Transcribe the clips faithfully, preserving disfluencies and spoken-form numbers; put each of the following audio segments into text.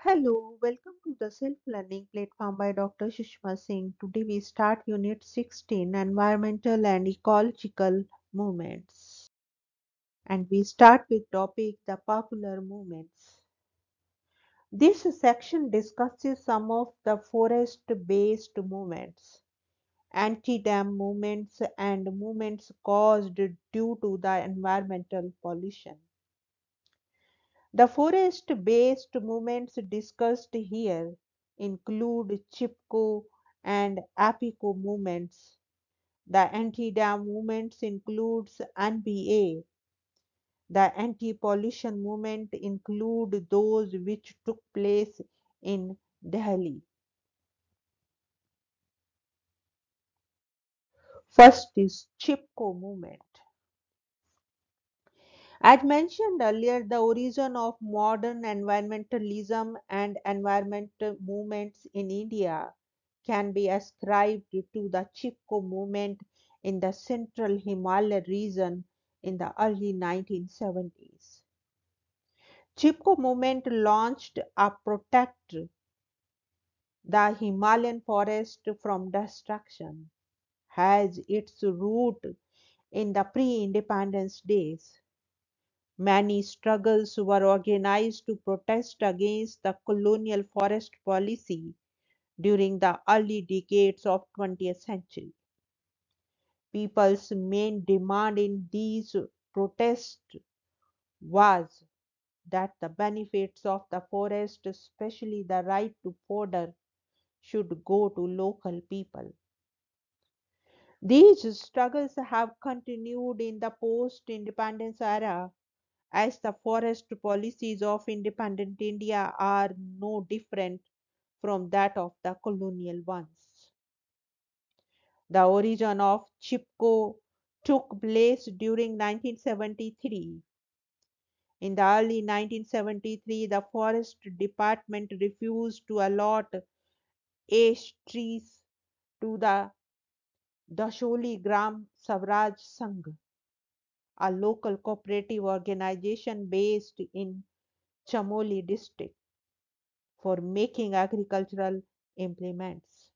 Hello, welcome to the self-learning platform by Doctor Sushma Singh. Today we start Unit sixteen, Environmental and Ecological Movements. And we start with topic the popular movements. This section discusses some of the forest-based movements, anti-dam movements and movements caused due to the environmental pollution. The forest-based movements discussed here include Chipko and Apico movements. The anti-dam movements includes N B A. The anti-pollution movement include those which took place in Delhi. First is Chipko movement. As mentioned earlier, the origin of modern environmentalism and environmental movements in India can be ascribed to the Chipko movement in the central Himalaya region in the early nineteen seventies. Chipko movement launched a protect the Himalayan forest from destruction, has its root in the pre-independence days. Many struggles were organized to protest against the colonial forest policy during the early decades of twentieth century. People's main demand in these protests was that the benefits of the forest, especially the right to fodder, should go to local people. These struggles have continued in the post-independence era as the forest policies of independent India are no different from that of the colonial ones. The origin of Chipko took place during nineteen seventy-three. In the early nineteen seventy-three, the Forest Department refused to allot ash trees to the Dasholi Gram Swaraj Sangh, a local cooperative organization based in Chamoli district, for making agricultural implements.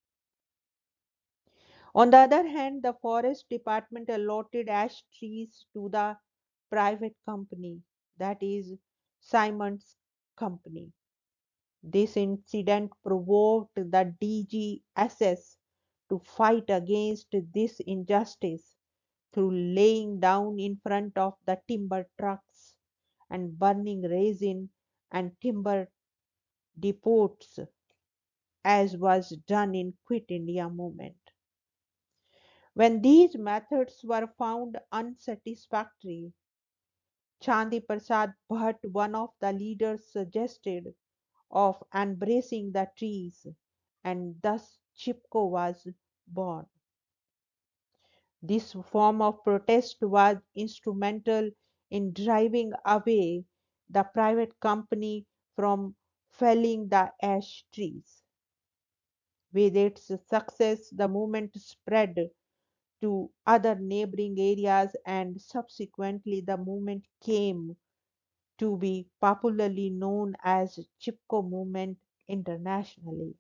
On the other hand, the forest department allotted ash trees to the private company, that is, Simon's company. This incident provoked the D G S S to fight against this injustice through laying down in front of the timber trucks and burning resin and timber depots, as was done in Quit India movement. When these methods were found unsatisfactory, Chandi Prasad Bhatt, one of the leaders, suggested of embracing the trees, and thus Chipko was born. This form of protest was instrumental in driving away the private company from felling the ash trees. With its success, the movement spread to other neighboring areas, and subsequently the movement came to be popularly known as Chipko movement internationally.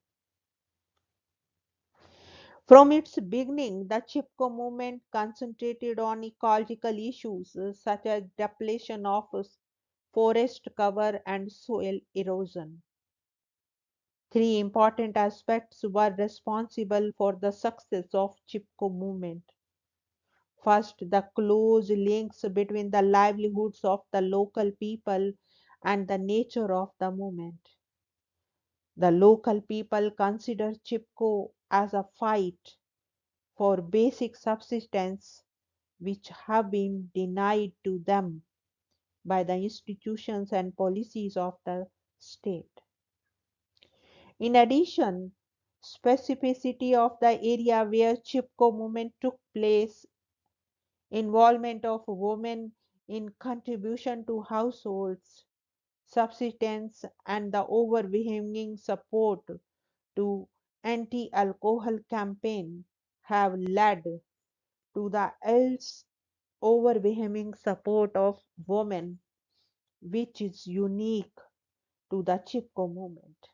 From its beginning, the Chipko movement concentrated on ecological issues uh, such as depletion of forest cover and soil erosion. Three important aspects were responsible for the success of Chipko movement. First, the close links between the livelihoods of the local people and the nature of the movement. The local people consider Chipko as a fight for basic subsistence which have been denied to them by the institutions and policies of the state. In addition, specificity of the area where Chipko movement took place, involvement of women in contribution to households, subsistence, and the overwhelming support to anti-alcohol campaign have led to the else overwhelming support of women, which is unique to the Chipko movement.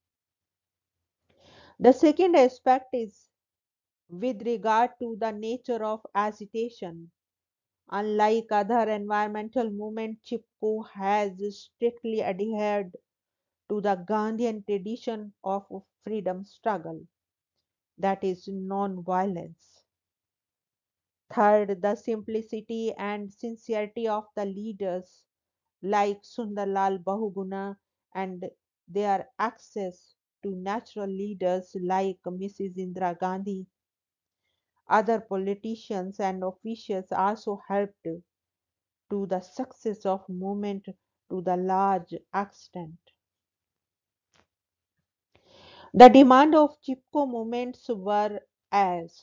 The second aspect is with regard to the nature of agitation. Unlike other environmental movements, Chipko has strictly adhered to the Gandhian tradition of freedom struggle, that is, non-violence. Third, the simplicity and sincerity of the leaders like Sundarlal Bahuguna and their access to natural leaders like Missus Indira Gandhi. Other politicians and officials also helped to the success of movement to the large extent. The demand of Chipko movements were as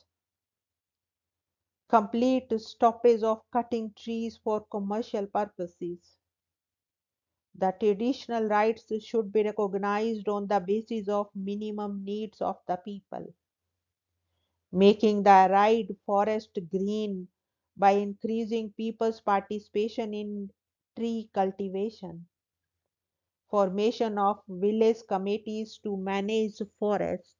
complete stoppage of cutting trees for commercial purposes. The traditional rights should be recognized on the basis of minimum needs of the people. Making the arid forest green by increasing people's participation in tree cultivation. Formation of village committees to manage forests.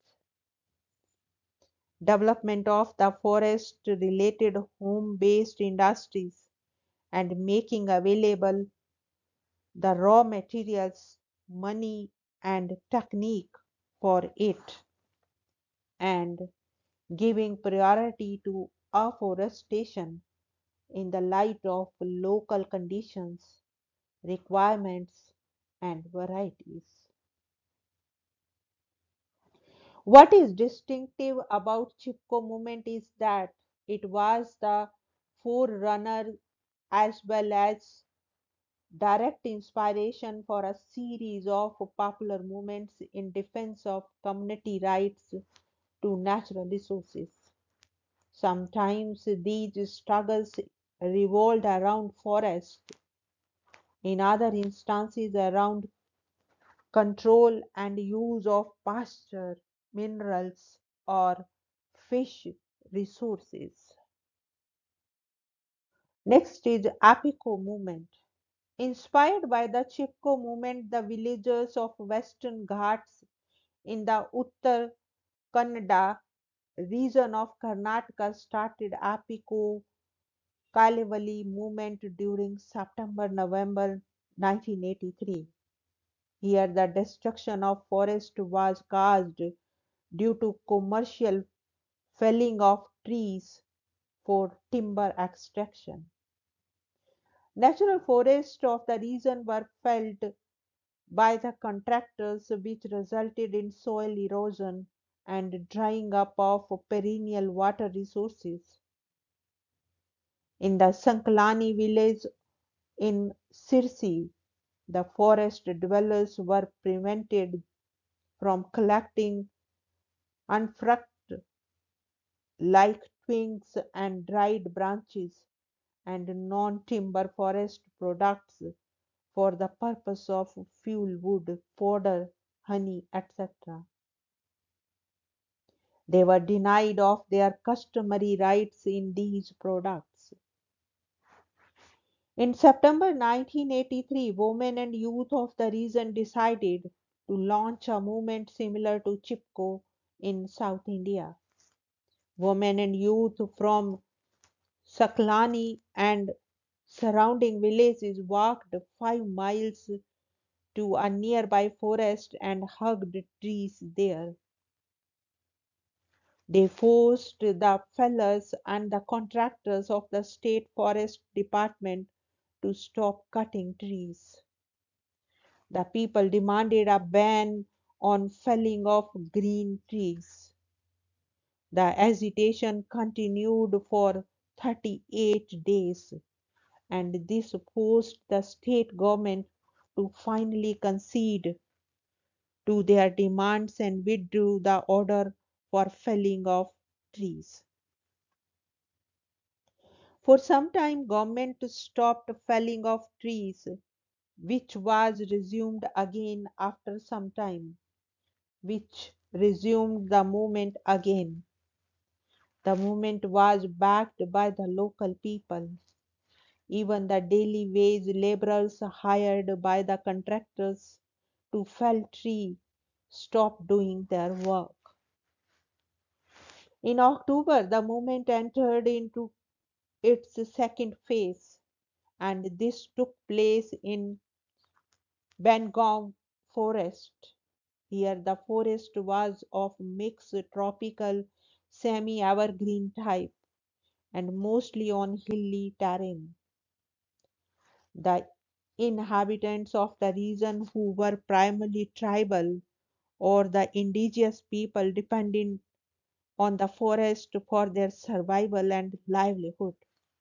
Development of the forest related home based industries and making available the raw materials, money, and technique for it, and giving priority to afforestation in the light of local conditions, requirements, and varieties. What is distinctive about Chipko movement is that it was the forerunner as well as direct inspiration for a series of popular movements in defense of community rights to natural resources. Sometimes these struggles revolved around forests, in other instances around control and use of pasture, minerals, or fish resources. Next is Apiko movement. Inspired by the Chipko movement, the villagers of Western Ghats in the Uttar Kannada region of Karnataka started Apiko Kalevali movement during September-November nineteen eighty-three. Here the destruction of forest was caused due to commercial felling of trees for timber extraction. Natural forests of the region were felled by the contractors, which resulted in soil erosion and drying up of perennial water resources. In the Sankalani village in Sirsi, the forest dwellers were prevented from collecting unfruct like twigs and dried branches and non timber forest products for the purpose of fuel wood, fodder, honey, et cetera. They were denied of their customary rights in these products. In September nineteen eighty-three, women and youth of the region decided to launch a movement similar to Chipko in South India. Women and youth from Saklani and surrounding villages walked five miles to a nearby forest and hugged trees there. They forced the fellers and the contractors of the state forest department to stop cutting trees. The people demanded a ban on felling of green trees. The agitation continued for thirty-eight days, and this forced the state government to finally concede to their demands and withdrew the order for felling of trees. For some time, government stopped felling of trees, which was resumed again after some time, which resumed the movement again. The movement was backed by the local people. Even the daily wage laborers hired by the contractors to fell tree stop doing their work. In October, the movement entered into its second phase, and this took place in Bangong Forest. Here, the forest was of mixed tropical semi evergreen type and mostly on hilly terrain. The inhabitants of the region, who were primarily tribal or the indigenous people, depending on the forest for their survival and livelihood.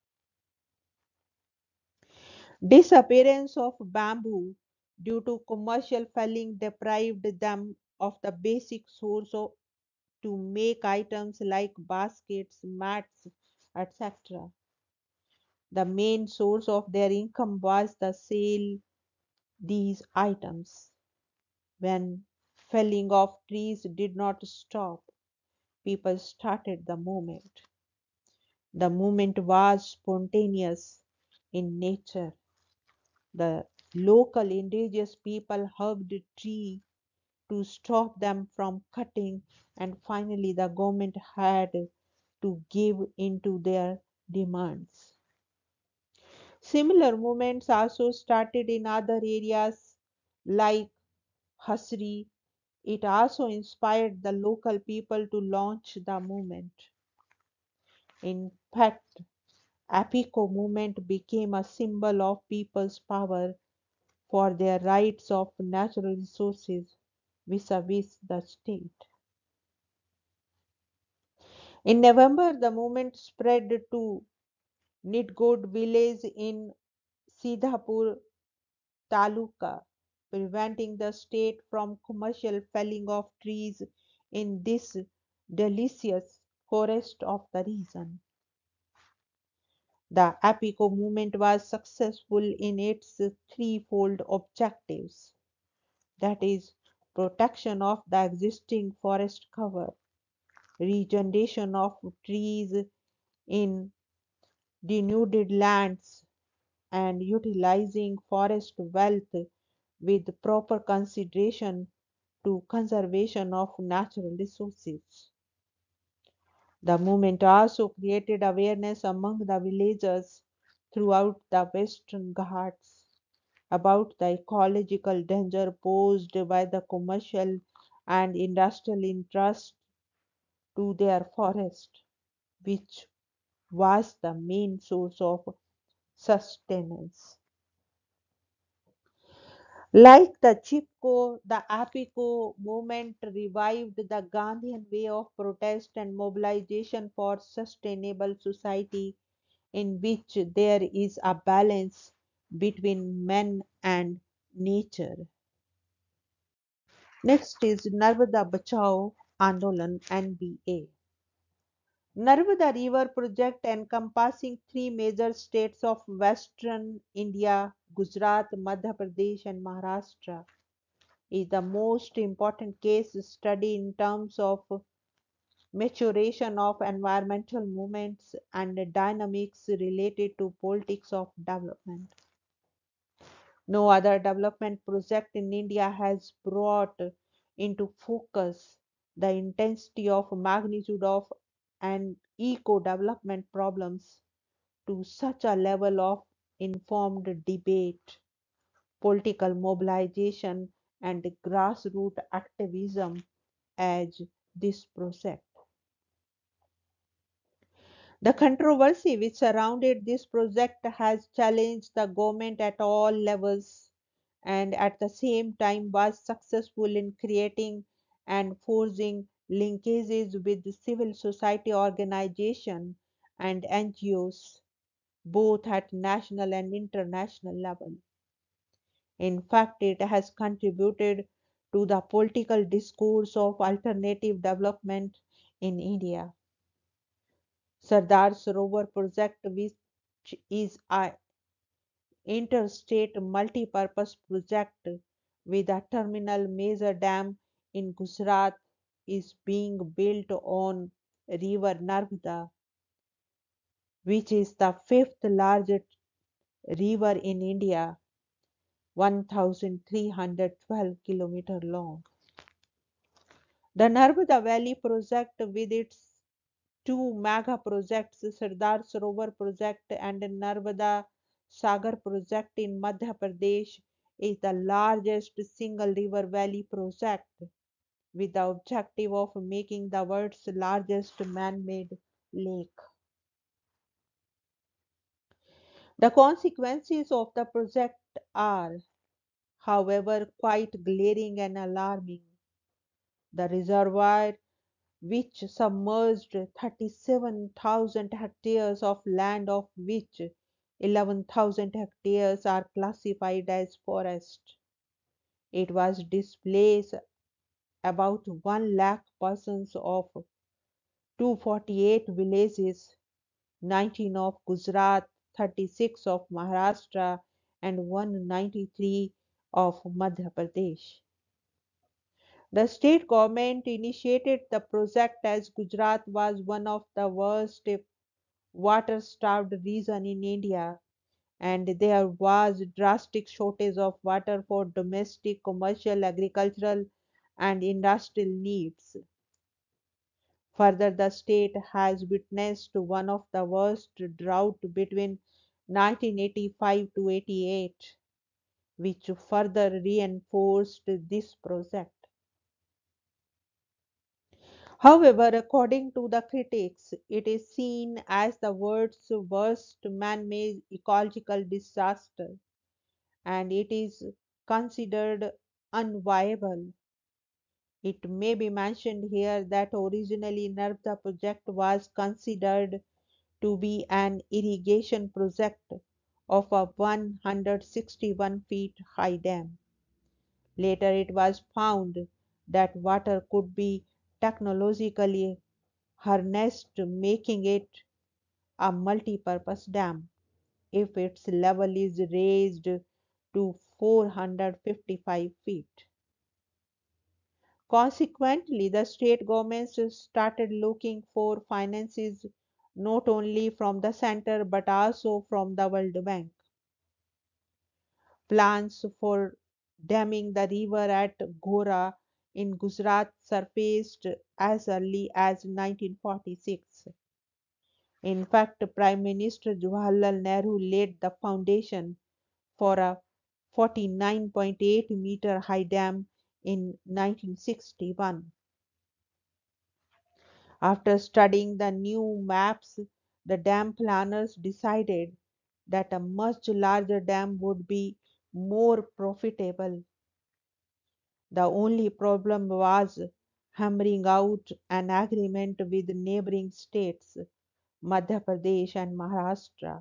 Disappearance of bamboo due to commercial felling deprived them of the basic source of, to make items like baskets, mats, et cetera. The main source of their income was the sale these items. When felling of trees did not stop, people started the movement. The movement was spontaneous in nature. The local indigenous people hugged a tree to stop them from cutting, and finally the government had to give in to their demands. Similar movements also started in other areas like Hasri. It also inspired the local people to launch the movement. In fact, Apico movement became a symbol of people's power for their rights of natural resources vis-a-vis the state. In November, the movement spread to Nidgod village in Sidhapur Taluka, preventing the state from commercial felling of trees in this delicious forest of the region. The Apico movement was successful in its threefold objectives, that is, protection of the existing forest cover, regeneration of trees in denuded lands, and utilizing forest wealth with proper consideration to conservation of natural resources. The movement also created awareness among the villagers throughout the Western Ghats about the ecological danger posed by the commercial and industrial interest to their forest, which was the main source of sustenance. Like the Chipko, the Apiko movement revived the Gandhian way of protest and mobilization for sustainable society in which there is a balance between men and nature. Next is Narmada Bachao Andolan N B A. Narmada River project encompassing three major states of western India, Gujarat, Madhya Pradesh and Maharashtra, is the most important case study in terms of maturation of environmental movements and the dynamics related to politics of development. No other development project in India has brought into focus the intensity of magnitude of and eco-development problems to such a level of informed debate, political mobilization, and grassroots activism as this project. The controversy which surrounded this project has challenged the government at all levels and at the same time was successful in creating and forging linkages with the civil society organizations and N G Os, both at national and international level. In fact, it has contributed to the political discourse of alternative development in India. Sardar Sarovar project, which is a interstate multi-purpose project with a terminal major dam in Gujarat, is being built on river Narmada, which is the fifth largest river in India one thousand three hundred twelve kilometers long. The Narmada Valley project, with its two mega projects, Sardar Sarovar project and Narmada Sagar project in Madhya Pradesh, is the largest single river valley project with the objective of making the world's largest man-made lake. The consequences of the project are, however, quite glaring and alarming. The reservoir, which submerged thirty-seven thousand hectares of land, of which eleven thousand hectares are classified as forest. It was displaced about one lakh persons of two hundred forty-eight villages, nineteen of Gujarat, thirty-six of Maharashtra, and one hundred ninety-three of Madhya Pradesh. The state government initiated the project as Gujarat was one of the worst water-starved regions in India, and there was drastic shortage of water for domestic, commercial, agricultural, and industrial needs. Further, the state has witnessed one of the worst drought between nineteen eighty-five to eighty-eight, which further reinforced this project. However, according to the critics, it is seen as the world's worst man-made ecological disaster, and it is considered unviable. It may be mentioned here that originally Narmada project was considered to be an irrigation project of a one hundred sixty-one feet high dam. Later it was found that water could be technologically harnessed, making it a multi-purpose dam if its level is raised to four hundred fifty-five feet. Consequently, the state governments started looking for finances not only from the center but also from the World Bank. Plans for damming the river at Ghora in Gujarat surfaced as early as nineteen forty-six. In fact, Prime Minister Jawaharlal Nehru laid the foundation for a forty-nine point eight meter high dam in nineteen sixty-one. After studying the new maps, the dam planners decided that a much larger dam would be more profitable. The only problem was hammering out an agreement with neighboring states, Madhya Pradesh and Maharashtra.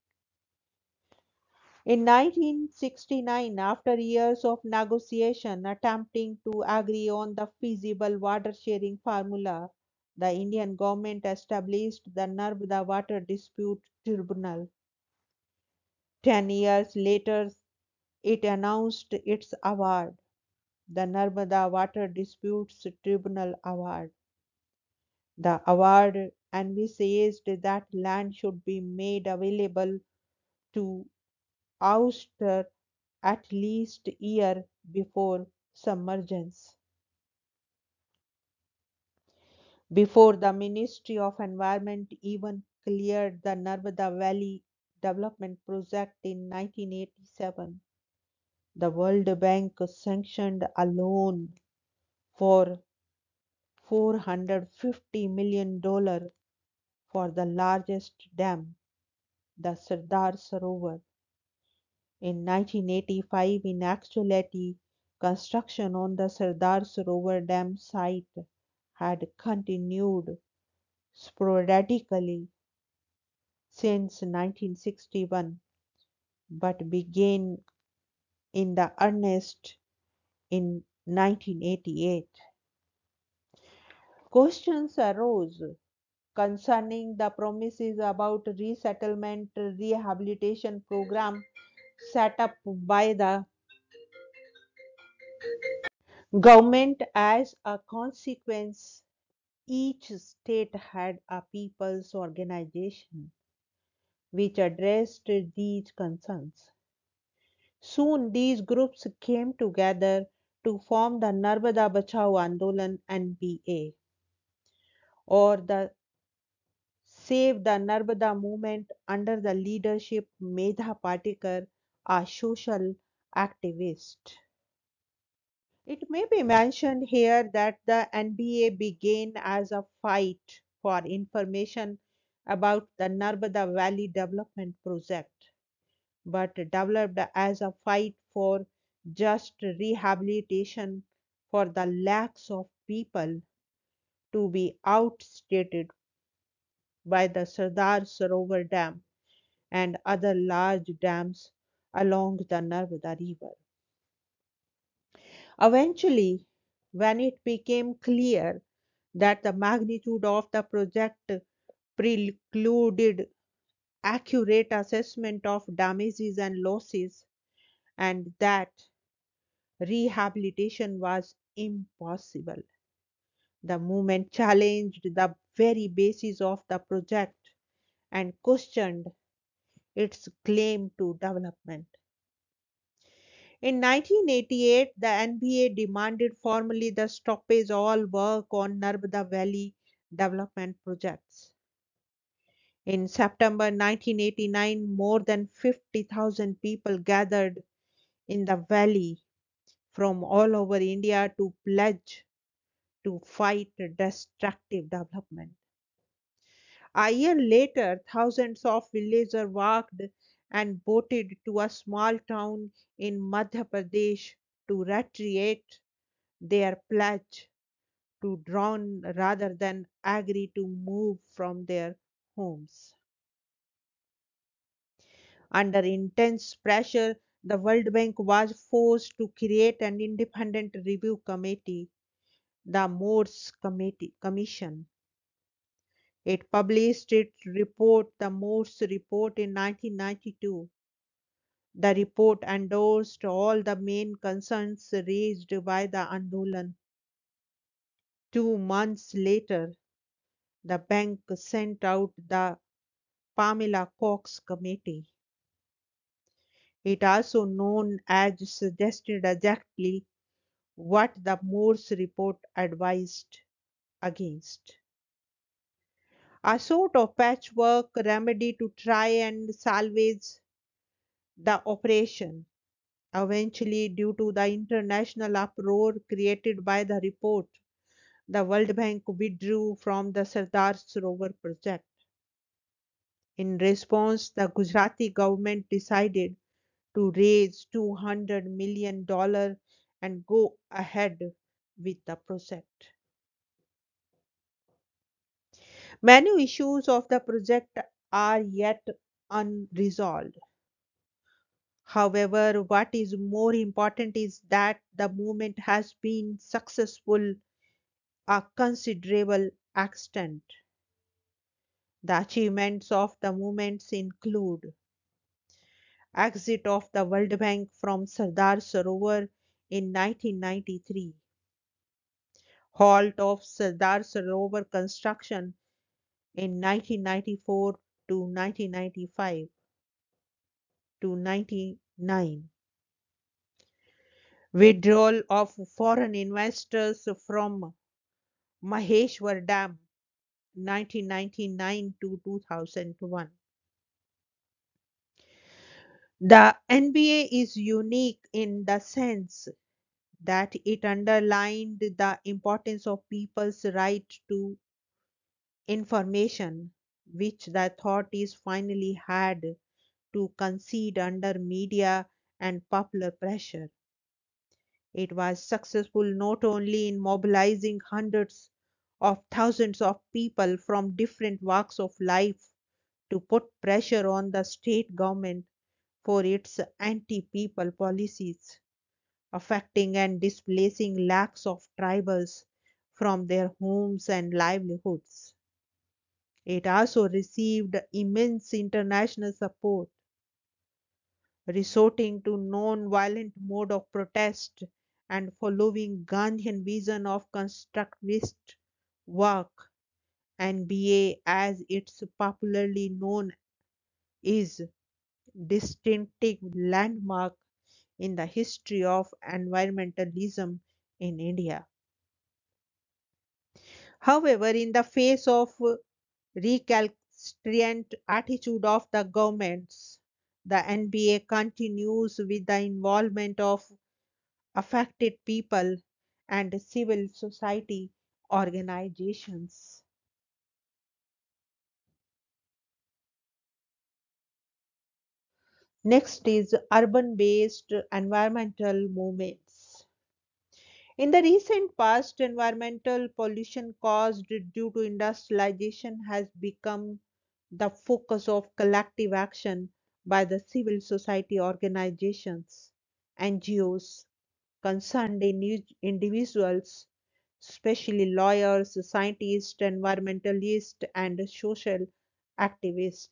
In nineteen sixty-nine, after years of negotiation attempting to agree on the feasible water sharing formula, the Indian government established the Narmada Water Dispute Tribunal. Ten years later, it announced its award, the Narmada Water Disputes Tribunal Award. The award envisaged that land should be made available to Ulster at least a year before submergence. Before the Ministry of Environment even cleared the Narmada Valley Development Project in nineteen eighty-seven, the World Bank sanctioned a loan for four hundred fifty million dollars for the largest dam, the Sardar Sarovar. In nineteen eighty-five, in actuality, construction on the Sardar Sarovar Dam site had continued sporadically since nineteen sixty-one, but began in the earnest in nineteen eighty-eight. Questions arose concerning the promises about resettlement rehabilitation program set up by the government. As a consequence, each state had a people's organization which addressed these concerns. Soon these groups came together to form the Narmada Bachao Andolan N B A, or the Save the Narmada movement under the leadership Medha Patikar, a social activist. It may be mentioned here that the N B A began as a fight for information about the Narmada Valley Development Project, but developed as a fight for just rehabilitation for the lakhs of people to be outstated by the Sardar Sarovar Dam and other large dams along the Narmada River. Eventually, when it became clear that the magnitude of the project precluded accurate assessment of damages and losses, and that rehabilitation was impossible, the movement challenged the very basis of the project and questioned its claim to development. In nineteen eighty-eight, the N B A demanded formally the stoppage of all work on Narmada Valley development projects. In September nineteen eighty-nine, more than fifty thousand people gathered in the valley from all over India to pledge to fight destructive development. A year later, thousands of villagers walked and boated to a small town in Madhya Pradesh to reiterate their pledge to drown rather than agree to move from their homes. Under intense pressure, the World Bank was forced to create an independent review committee, the Morse Committee Commission. It published its report, the Morse Report, in nineteen ninety-two. The report endorsed all the main concerns raised by the Andolan. Two months later, the bank sent out the Pamela Cox Committee. It also known as suggested exactly what the Morse report advised against. A sort of patchwork remedy to try and salvage the operation. Eventually, due to the international uproar created by the report, the World Bank withdrew from the Sardar Sarovar project. In response, the Gujarati government decided to raise two hundred million dollars and go ahead with the project. Many issues of the project are yet unresolved. However, what is more important is that the movement has been successful a considerable extent. The achievements of the movements include exit of the World Bank from Sardar Sarovar in nineteen ninety-three, halt of Sardar Sarovar construction in nineteen ninety-four to nineteen ninety-five to ninety-nine, withdrawal of foreign investors from Maheshwar Dam nineteen ninety-nine to two thousand one. The N B A is unique in the sense that it underlined the importance of people's right to information, which the authorities finally had to concede under media and popular pressure. It was successful not only in mobilizing hundreds of thousands of people from different walks of life to put pressure on the state government for its anti people policies, affecting and displacing lakhs of tribals from their homes and livelihoods. It also received immense international support, resorting to non-violent mode of protest and following Gandhian vision of constructivist work. N B A, as it's popularly known, is distinctive landmark in the history of environmentalism in India. However, in the face of recalcitrant attitude of the governments, the N B A continues with the involvement of affected people and civil society organizations. Next is urban based environmental movements. In the recent past, environmental pollution caused due to industrialization has become the focus of collective action by the civil society organizations, N G Os, concerned indi- individuals, especially lawyers, scientists, environmentalists, and social activists.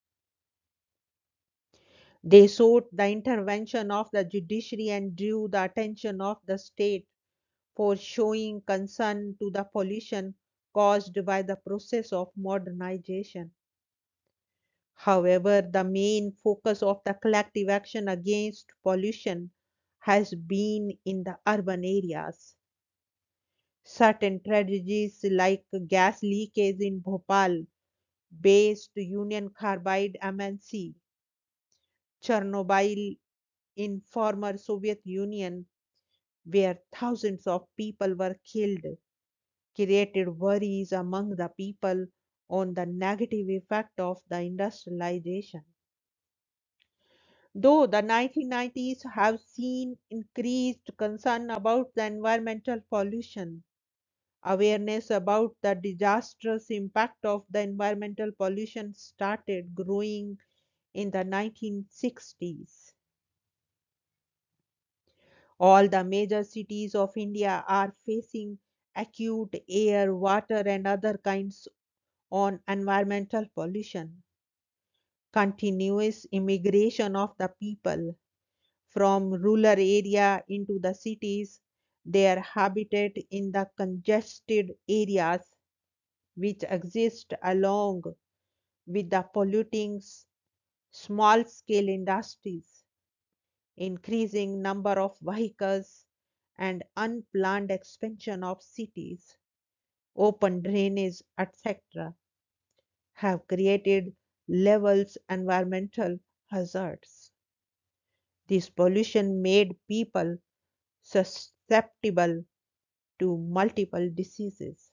They sought the intervention of the judiciary and drew the attention of the state for showing concern to the pollution caused by the process of modernization. However, the main focus of the collective action against pollution has been in the urban areas. Certain tragedies like gas leakage in Bhopal based Union Carbide M N C, Chernobyl in former Soviet Union, where thousands of people were killed, created worries among the people on the negative effect of the industrialization. Though the nineteen nineties have seen increased concern about the environmental pollution, awareness about the disastrous impact of the environmental pollution started growing in the nineteen sixties. All the major cities of India are facing acute air, water, and other kinds on environmental pollution. Continuous immigration of the people from rural area into the cities, their habitat in the congested areas which exist along with the polluting small scale industries, increasing number of vehicles and unplanned expansion of cities, open drainage, et cetera, have created levels environmental hazards. This pollution made people susceptible to multiple diseases.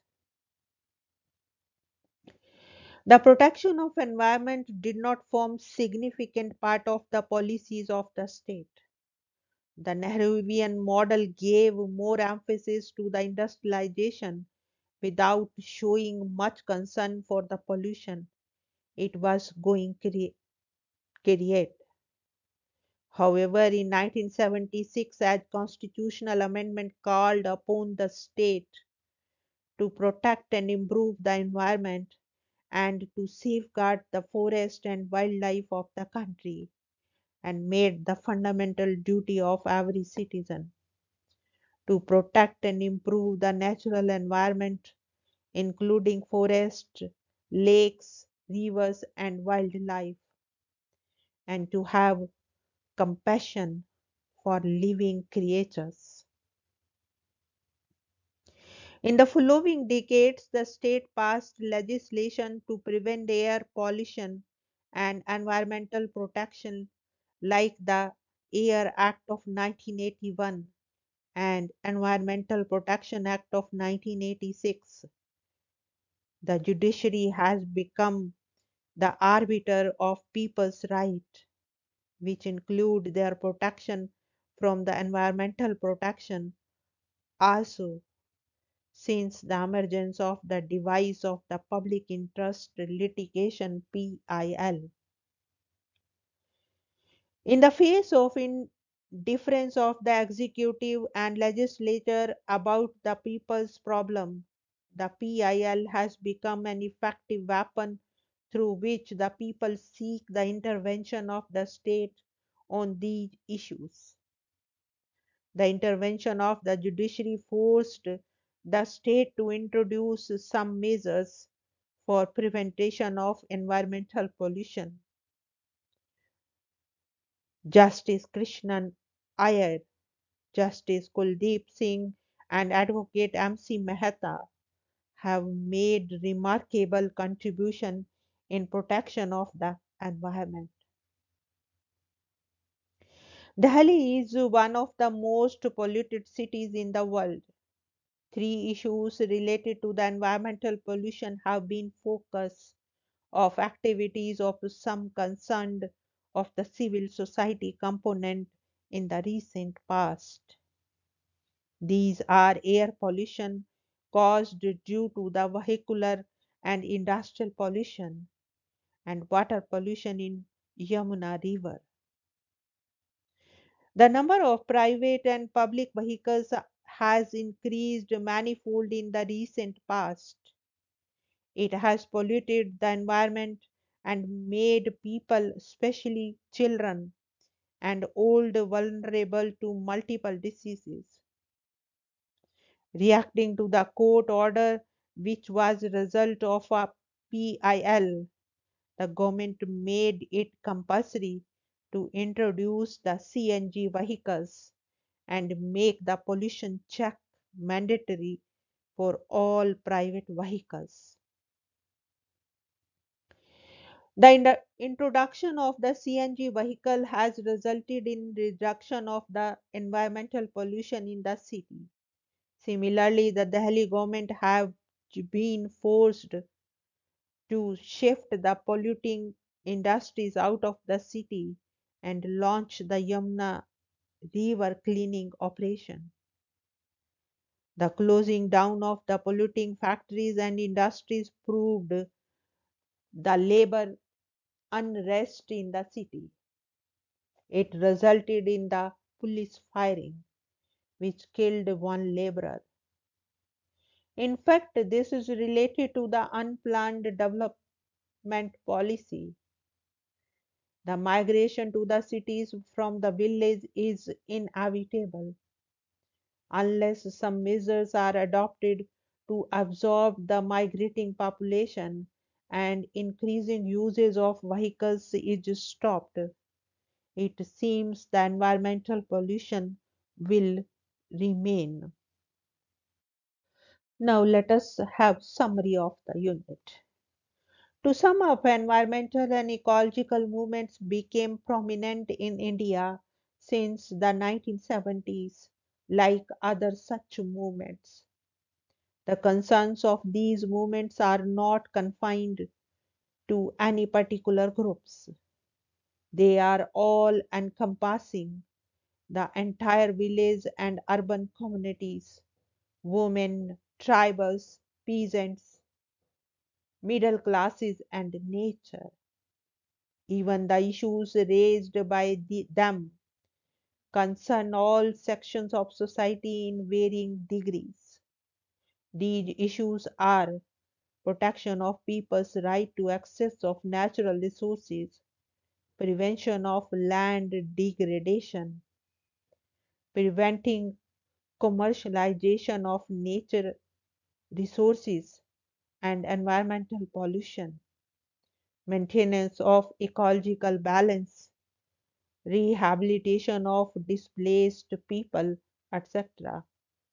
The protection of environment did not form significant part of the policies of the state. The Nehruvian model gave more emphasis to the industrialization without showing much concern for the pollution it was going to create. However, in nineteen seventy-six, a constitutional amendment called upon the state to protect and improve the environment and to safeguard the forest and wildlife of the country, and made the fundamental duty of every citizen to protect and improve the natural environment, including forest, lakes, rivers, and wildlife, and to have compassion for living creatures. In the following decades, the state passed legislation to prevent air pollution and environmental protection, like the Air Act of nineteen eighty-one and Environmental Protection Act of nineteen eighty-six. The judiciary has become the arbiter of people's rights, which include their protection from the environmental protection also since the emergence of the device of the public interest litigation P I L. In the face of indifference of the executive and legislature about the people's problem, the P I L has become an effective weapon through which the people seek the intervention of the state on these issues. The intervention of the judiciary forced the state to introduce some measures for prevention of environmental pollution. Justice Krishnan Iyer, Justice Kuldeep Singh, and Advocate M C Mehta have made remarkable contribution in protection of the environment. Delhi is one of the most polluted cities in the world. Three issues related to the environmental pollution have been focus of activities of some concerned of the civil society component in the recent past. These are air pollution caused due to the vehicular and industrial pollution and water pollution in Yamuna River. The number of private and public vehicles has increased manifold in the recent past. It has polluted the environment and made people, especially children and old, vulnerable to multiple diseases. Reacting to the court order, which was a result of a PIL, the government made it compulsory to introduce the C N G vehicles and make the pollution check mandatory for all private vehicles. The in- introduction of the C N G vehicle has resulted in reduction of the environmental pollution in the city. Similarly, the Delhi government have been forced to shift the polluting industries out of the city and launch the Yamuna river cleaning operation. The closing down of the polluting factories and industries proved the labor unrest in the city. It resulted in the police firing, which killed one laborer. In fact, this is related to the unplanned development policy. The migration to the cities from the village is inevitable unless some measures are adopted to absorb the migrating population and increasing usage of vehicles is stopped. It seems the environmental pollution will remain. Now let us have summary of the unit. To sum up, environmental and ecological movements became prominent in India since the nineteen seventies, like other such movements. The concerns of these movements are not confined to any particular groups. They are all encompassing the entire village and urban communities, women, tribals, peasants, middle classes, and nature. Even the issues raised by the, them concern all sections of society in varying degrees. These issues are protection of people's right to access of natural resources, prevention of land degradation, preventing commercialization of nature resources and environmental pollution, maintenance of ecological balance, rehabilitation of displaced people, et cetera.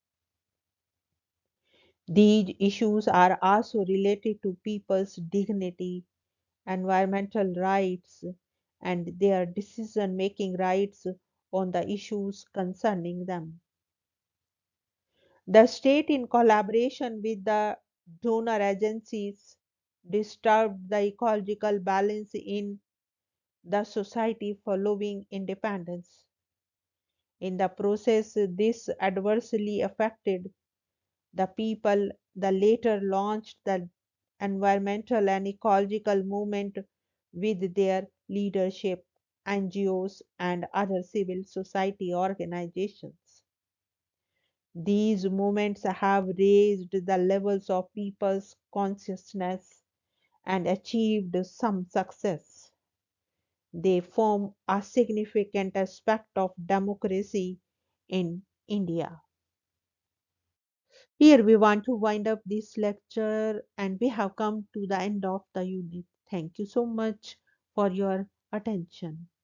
These issues are also related to people's dignity, environmental rights, and their decision making rights on the issues concerning them. The state, in collaboration with the donor agencies, disturbed the ecological balance in the society following independence. In the process, this adversely affected the people. The later launched the environmental and ecological movement with their leadership, N G Os, and other civil society organizations. These movements have raised the levels of people's consciousness and achieved some success. They form a significant aspect of democracy in India. Here we want to wind up this lecture and we have come to the end of the unit. Thank you so much for your attention.